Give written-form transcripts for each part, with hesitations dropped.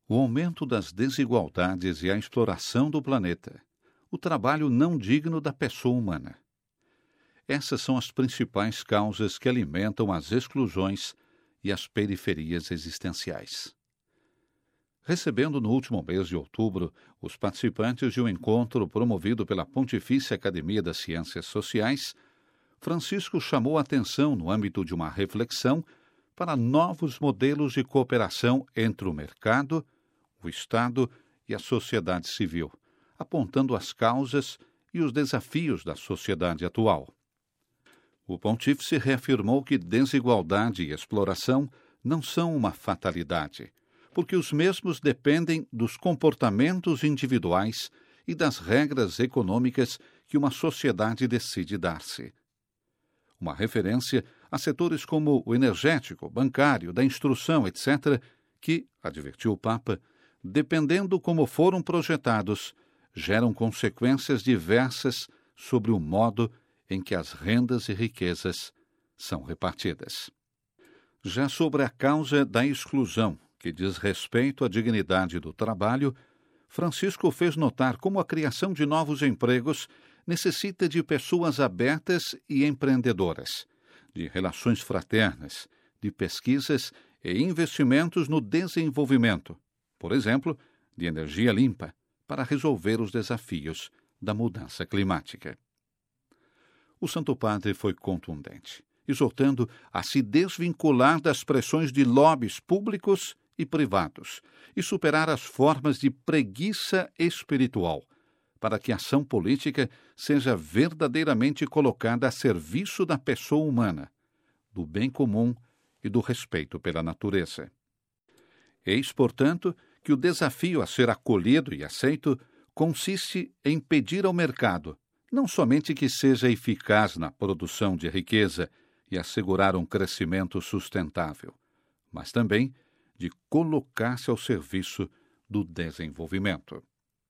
o aumento das desigualdades e a exploração do planeta, o trabalho não digno da pessoa humana. Essas são as principais causas que alimentam as exclusões e as periferias existenciais. Recebendo no último mês de outubro os participantes de um encontro promovido pela Pontifícia Academia das Ciências Sociais, Francisco chamou a atenção no âmbito de uma reflexão para novos modelos de cooperação entre o mercado, o Estado e a sociedade civil, apontando as causas e os desafios da sociedade atual. O pontífice reafirmou que desigualdade e exploração não são uma fatalidade, porque os mesmos dependem dos comportamentos individuais e das regras econômicas que uma sociedade decide dar-se. Uma referência a setores como o energético, bancário, da instrução, etc., que, advertiu o Papa, dependendo como foram projetados, geram consequências diversas sobre o modo em que as rendas e riquezas são repartidas. Já sobre a causa da exclusão, que diz respeito à dignidade do trabalho, Francisco fez notar como a criação de novos empregos necessita de pessoas abertas e empreendedoras, de relações fraternas, de pesquisas e investimentos no desenvolvimento, por exemplo, de energia limpa, para resolver os desafios da mudança climática. O Santo Padre foi contundente, exortando a se desvincular das pressões de lobbies públicos e privados e superar as formas de preguiça espiritual, para que a ação política seja verdadeiramente colocada a serviço da pessoa humana, do bem comum e do respeito pela natureza. Eis, portanto, que o desafio a ser acolhido e aceito consiste em pedir ao mercado não somente que seja eficaz na produção de riqueza e assegurar um crescimento sustentável, mas também de colocar-se ao serviço do desenvolvimento.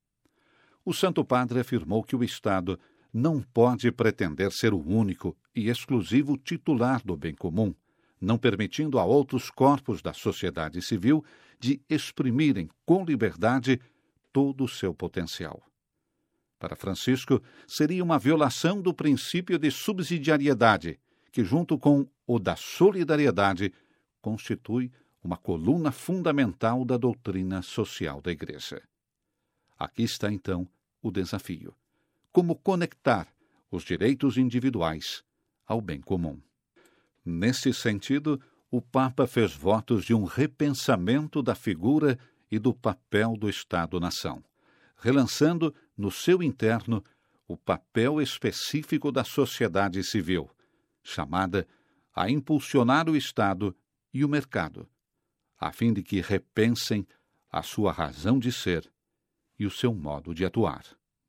O Santo Padre afirmou que o Estado não pode pretender ser o único e exclusivo titular do bem comum, não permitindo a outros corpos da sociedade civil de exprimirem com liberdade todo o seu potencial. Para Francisco, seria uma violação do princípio de subsidiariedade, que, junto com o da solidariedade, constitui uma coluna fundamental da doutrina social da Igreja. Aqui está, então, o desafio: como conectar os direitos individuais ao bem comum. Nesse sentido, o Papa fez votos de um repensamento da figura e do papel do Estado-nação, relançando no seu interno o papel específico da sociedade civil, chamada a impulsionar o Estado e o mercado, a fim de que repensem a sua razão de ser e o seu modo de atuar.